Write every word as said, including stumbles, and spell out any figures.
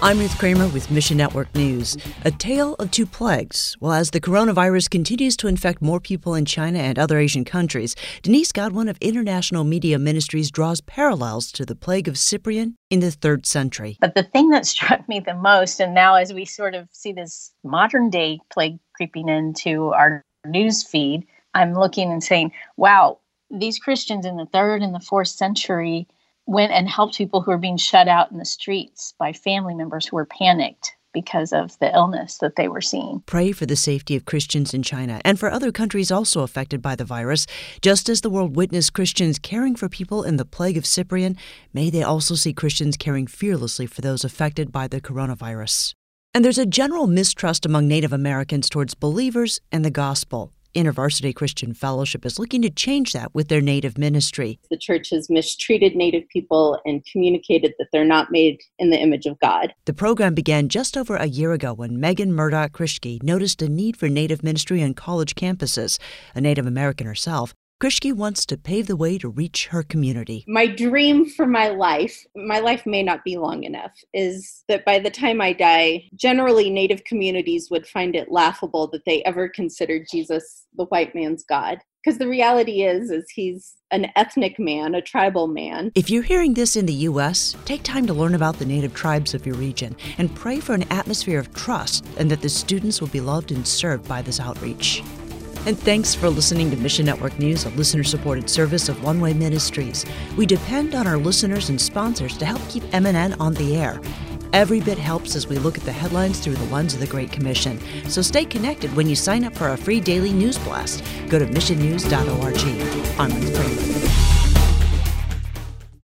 I'm Ruth Kramer with Mission Network News. A tale of two plagues. Well, as the coronavirus continues to infect more people in China and other Asian countries, Denise Godwin of International Media Ministries draws parallels to the plague of Cyprian in the third century. But the thing that struck me the most, and now as we sort of see this modern day plague creeping into our news feed, I'm looking and saying, wow, these Christians in the third and the fourth century went and helped people who were being shut out in the streets by family members who were panicked because of the illness that they were seeing. Pray for the safety of Christians in China and for other countries also affected by the virus. Just as the world witnessed Christians caring for people in the plague of Cyprian, may they also see Christians caring fearlessly for those affected by the coronavirus. And there's a general mistrust among Native Americans towards believers and the gospel. InterVarsity Christian Fellowship is looking to change that with their Native ministry. The church has mistreated Native people and communicated that they're not made in the image of God. The program began just over a year ago when Megan Murdoch Krishke noticed a need for Native ministry on college campuses. A Native American herself, Krishke wants to pave the way to reach her community. My dream for my life, my life may not be long enough, is that by the time I die, generally Native communities would find it laughable that they ever considered Jesus the white man's God. Because the reality is, is he's an ethnic man, a tribal man. If you're hearing this in the U S, take time to learn about the Native tribes of your region and pray for an atmosphere of trust and that the students will be loved and served by this outreach. And thanks for listening to Mission Network News, a listener-supported service of One Way Ministries. We depend on our listeners and sponsors to help keep M N N on the air. Every bit helps as we look at the headlines through the lens of the Great Commission. So stay connected when you sign up for our free daily news blast. Go to mission news dot org. I'm Ruth Kramer.